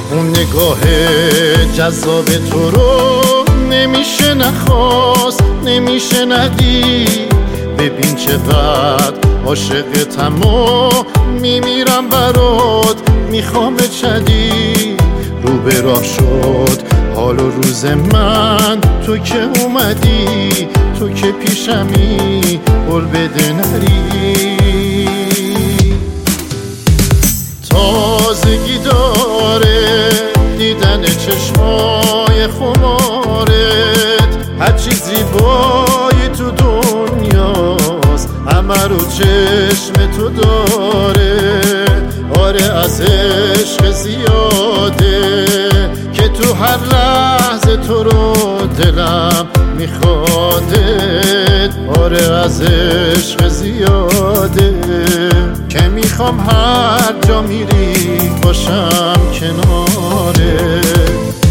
اون نگاه جذاب تو رو نمیشه نخواست، نمیشه ندید. ببین چقدر عاشقتم و میمیرم برات، میخوام چدید. رو به راه شد حال و روز من، تو که اومدی، تو که پیشمی، قول بده نری. تازگی داره دیدن چشمای خمارت، هرچی زیبایی تو دنیاست همه رو چشم تو داره. آره از عشق زیاده که تو هر لحظه تو رو دلم میخوادت. آره از عشق زیاده که میخوام هر جا میری باشم کنارت.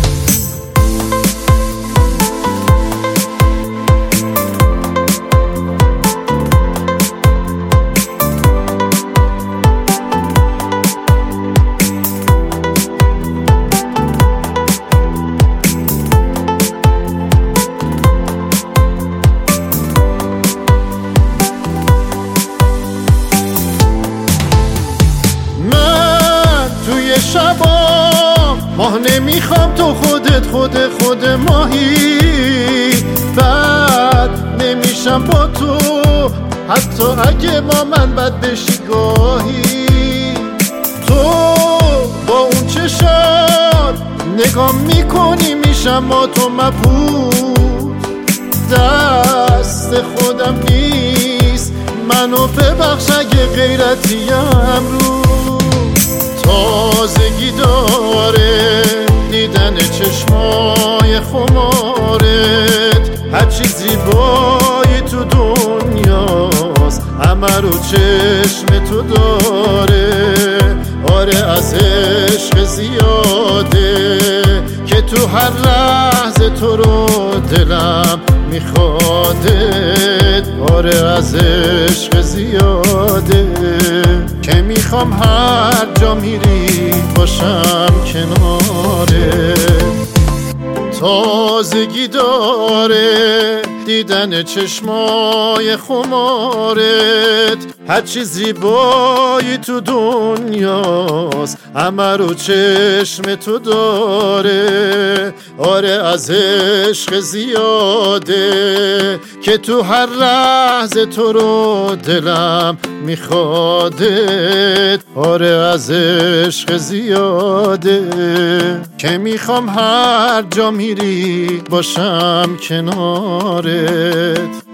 شبام ماه نمیخوام، تو خود ماهی. بعد نمیشم با تو حتی اگه با من بد بشی گاهی. تو با اون چشات نگاه میکنی میشم با تو مبهوت. دست خودم نیست منو ببخش اگه غیرتیم رو. تازگی داره دیدن چشمای خمارت، هرچی زیبایی تو دنیاست همه رو چشم تو داره. آره از عشق زیاده که تو هر لحظه تو رو دلم میخوادت. آره از عشق زیاده که میخوام هر جا میری باشم کنارت. تازگی داره دیدن چشمای خمارت، هرچی زیبایی تو دنیاست همه رو چشم تو داره. آره از عشق زیاده که تو هر لحظه تو رو دلم میخوادت. آره از عشق زیاده که میخوام هر جا میری باشم کنارت.